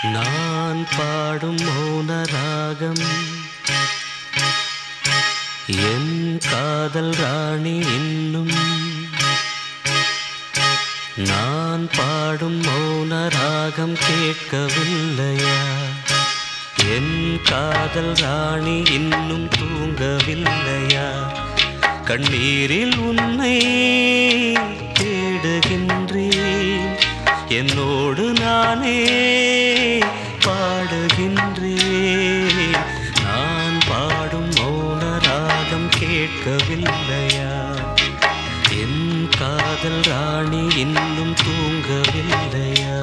நான் பாடும் மௌன ராகம் என் காதல் ராணி இன்னும் நான் பாடும் மௌன ராகம் கேட்கவில்லையா? என் காதல் ராணி இன்னும் தூங்கவில்லையா? கண்ணீரில் உன்னை தேடுகின்றேன், என்னோடு நானே பாடுகின்றேன். நான் பாடும் மௌன ராகம் கேட்கவில்லையா? என் காதல் ராணி இன்னும் தூங்கவில்லையா?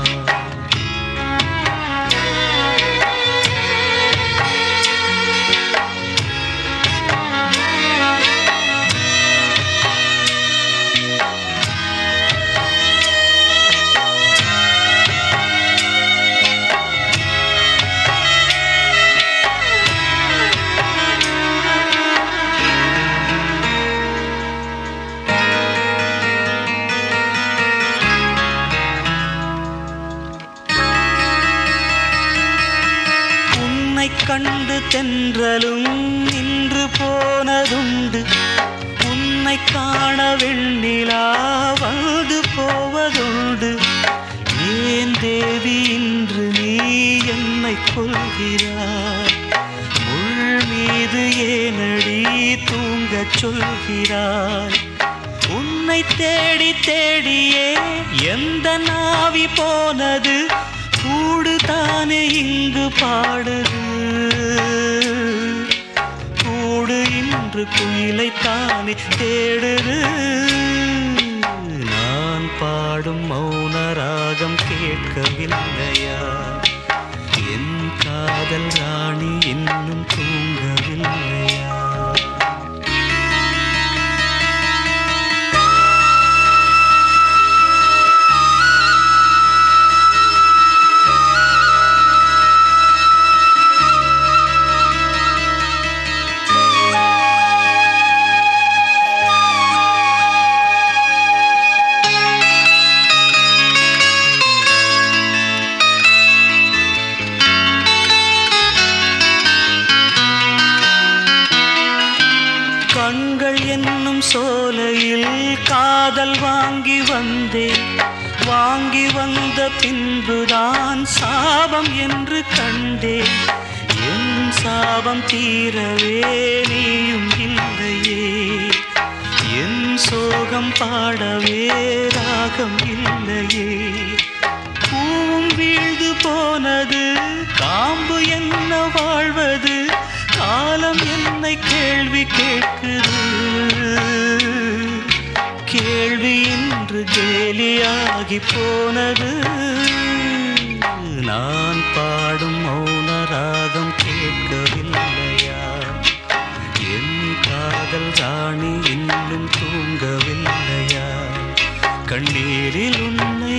கண்டு தென்றலும் நின்று போனதுண்டு, உன்னை காண வெண்ணிலா வந்து போவதுண்டு. ஏன் தேவி இன்று நீ என்னை கொள்கிறாய்? முள் மீது ஏனடி தூங்கச் சொல்கிறாய்? உன்னை தேடி தேடியே எந்த நாவி போனது? கூடு தானே இங்கு பாடுது, கூடு இன்று குயிலைத்தானே தேடுது. நான் பாடும் மௌன ராகம் கேட்கவில்லையா? என் காதல் ராணி இன்னும் தூங்கவில்லையா? கண்கள் என்னும் சோலையில் காதல் வாங்கி வந்தேன், வாங்கி வந்த பின்புதான் சாபம் என்று கண்டேன். என் சாபம் தீரவே நீயும் இல்லையே, என் சோகம் பாடவே ராகம் இல்லையே. பூவும் வீழ்ந்து போனது, காம்பு என்ன வாழ்வது? காலம் என்னை கேள்வி கேட்குது, கேள்வி இன்று கேலியாகி போனது. நான் பாடும் மௌன ராகம் கேட்கவில்லையா? என் காதல் ராணி இன்னும் தூங்கவில்லையா? கண்ணீரில் உன்னை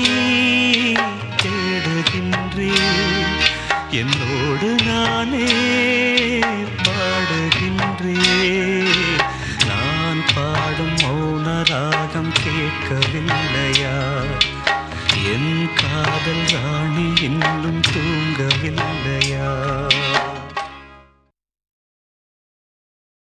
தேடுகின்றேன், என்னோடு நானே பாடுகின்றேன். நான் பாடும் மௌன ராகம் கேட்கவில்லையா? என் காதல் ராணி இன்னும் தூங்கவில்லையா?